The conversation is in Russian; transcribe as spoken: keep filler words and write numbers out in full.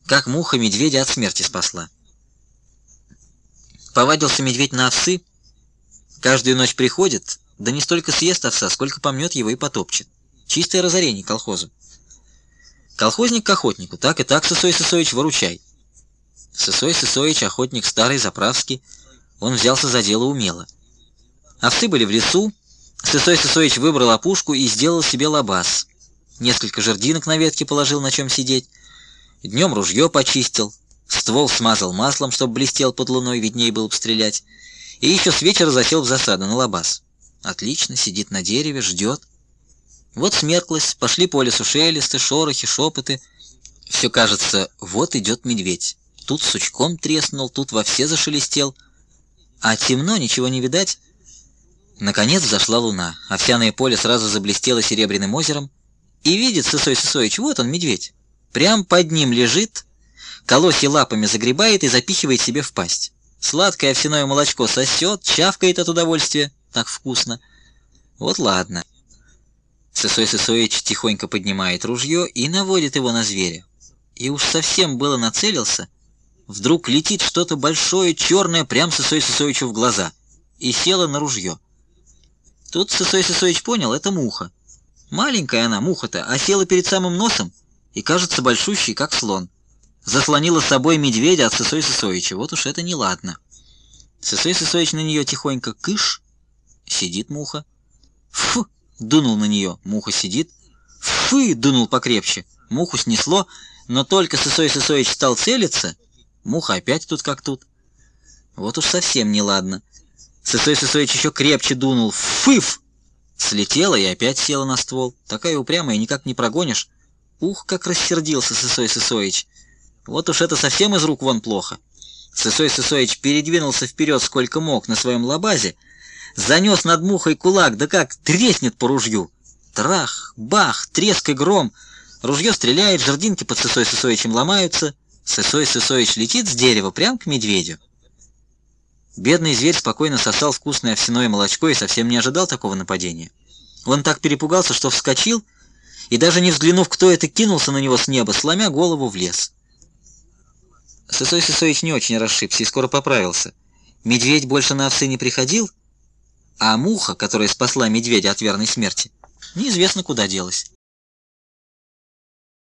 как муха медведя от смерти спасла. Повадился медведь на овсы, каждую ночь приходит, да не столько съест овса, сколько помнет его и потопчет. Чистое разорение колхозу. Колхозник к охотнику, так и так, Сысой Сысоич, выручай. Сысой Сысоич, охотник старый, заправский, он взялся за дело умело. Овсы были в лесу, Сысой Сысоич выбрал опушку и сделал себе лабаз. Несколько жердинок на ветке положил, на чем сидеть. Днем ружье почистил, ствол смазал маслом, чтобы блестел под луной, виднее было бы стрелять. И еще с вечера засел в засаду на лабаз. Отлично, сидит на дереве, ждет. Вот смерклось, пошли по лесу шелесты, шорохи, шепоты. Все кажется, вот идет медведь. Тут сучком треснул, тут во все зашелестел. А темно, ничего не видать. Наконец взошла луна. Овсяное поле сразу заблестело серебряным озером. И видит Сысой Сысоич, вот он, медведь. Прям под ним лежит, колосья лапами загребает и запихивает себе в пасть. Сладкое овсяное молочко сосет, чавкает от удовольствия. Так вкусно. Вот ладно. Сысой Сысоич тихонько поднимает ружье и наводит его на зверя. И уж совсем было нацелился, вдруг летит что-то большое, черное, прям Сысой Сысоичу в глаза. И села на ружье. Тут Сысой Сысоич понял, это муха. Маленькая она, муха-то, а села перед самым носом и кажется большущей, как слон. Заслонила с собой медведя от Сысой Сысоича. Вот уж это неладно. Сысой Сысоич на нее тихонько кыш. Сидит муха. Фу! Дунул на нее. Муха сидит. Фы! Дунул покрепче. Муху снесло, но только Сысой Сысоич стал целиться, муха опять тут как тут. Вот уж совсем неладно. Сысой Сысоич еще крепче дунул. Фыф! Слетела и опять села на ствол. Такая упрямая, никак не прогонишь. Ух, как рассердился Сысой Сысоич. Вот уж это совсем из рук вон плохо. Сысой Сысоич передвинулся вперед сколько мог на своем лабазе, занес над мухой кулак, да как треснет по ружью. Трах, бах, треск и гром. Ружье стреляет, жердинки под Сысой Сысоичем ломаются. Сысой Сысоич летит с дерева прямо к медведю. Бедный зверь спокойно сосал вкусное овсяное молочко и совсем не ожидал такого нападения. Он так перепугался, что вскочил, и даже не взглянув, кто это, кинулся на него с неба, сломя голову в лес. Сысой Сысоич не очень расшибся и скоро поправился. Медведь больше на овсы не приходил, а муха, которая спасла медведя от верной смерти, неизвестно куда делась.